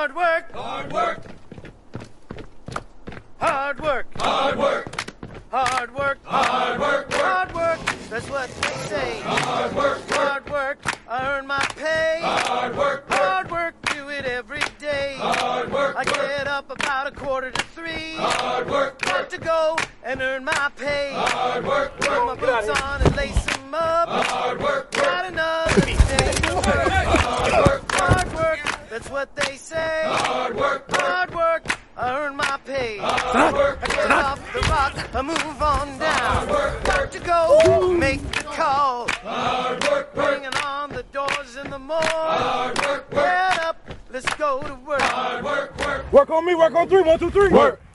Hard work. Hard work. Hard work. Hard work. Hard work. Hard work. Hard work. That's what they say. Hard work. Hard work. I earn my pay. Hard work. Hard work. Do it every day. Hard work. I get up about 2:45. Hard work. Got to go and earn my pay. Hard work. Put my boots on and lace them up. Hard work. Got another day to work. Hard work. Hard work. That's what they say. Hard work. Hard work. I earn my pay. Hard work. I get off the rock, I move on down. work. Got to go, make the call. Hard work. Bringing on the doors in the morning. Hard work. Get up, let's go to work. Hard work. Work on me, work on three. 1, 2, 3. Work.